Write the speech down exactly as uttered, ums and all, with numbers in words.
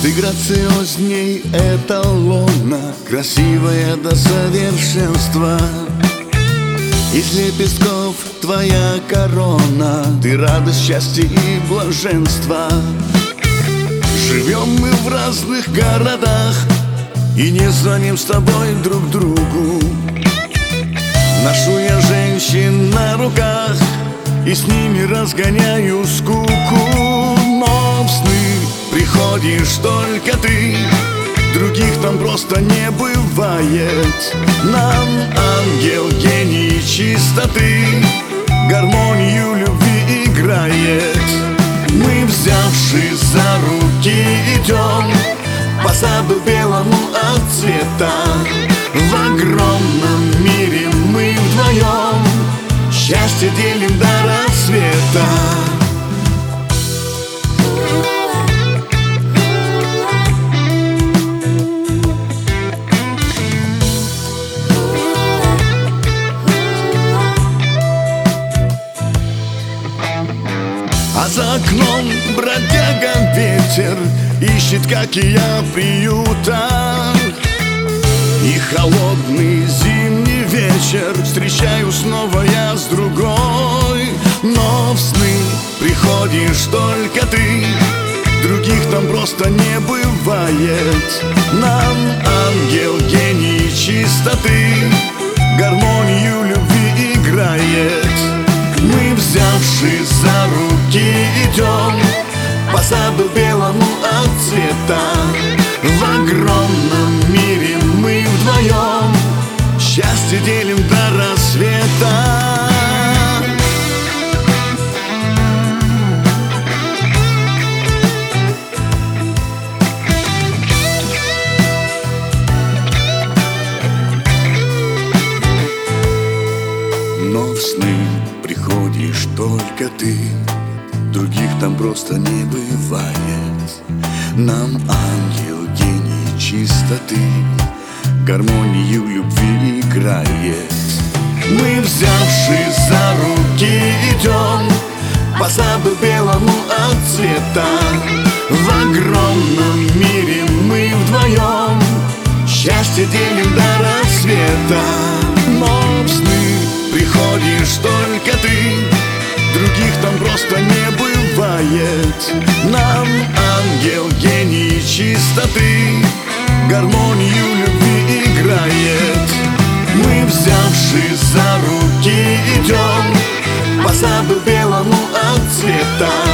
Ты грациозней эталона, красивая до совершенства. Из лепестков твоя корона, ты радость, счастье и блаженство. Живем мы в разных городах и не звоним с тобой друг другу. Ношу я женщин на руках и с ними разгоняю скуку. Но в сны приходишь только ты, других там просто не бывает. Нам ангел, гений чистоты, гармонию любви играет. Мы, взявшись за руки, идем по саду белому от цвета. В огромном мире мы вдвоем счастье делим до рассвета. А за окном бродяга ветер ищет, как и я, приюта. И холодный зимний вечер встречаю снова я с другой. Но в сны приходишь только ты, других там просто не бывает. Нам ангел, гений чистоты, гармонию любви играет. Мы, взявшись за руки, идем по саду белому от цвета. В огромном мире мы вдвоем счастье делим до рассвета. Но в сны приходишь только ты, других там просто не бывает. Нам ангел, гений чистоты, гармонию любви играет. Мы, взявшись за руки, идем по саду белому от цвета. В огромном мире мы вдвоем счастье делим до рассвета. Но в сны приходишь только ты, других там просто не бывает. Нам ангел, гений чистоты, гармонию любви играет. Мы, взявшись за руки, идем по саду белому от цвета.